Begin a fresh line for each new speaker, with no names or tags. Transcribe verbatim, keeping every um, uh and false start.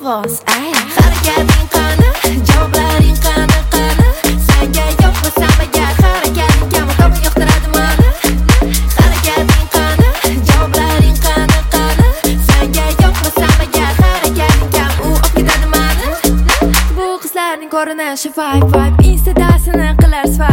ovoz ay harakating qani javoblaring qani qani senga yo'qmi sambaga harakating kam to'g'ri yoqtiradi mani harakating qani javoblaring qani qani senga yo'qmi sambaga harakating kam u olib ketadi mani bu qizlarning ko'rinishi vibe vibe instadasini qilar swipe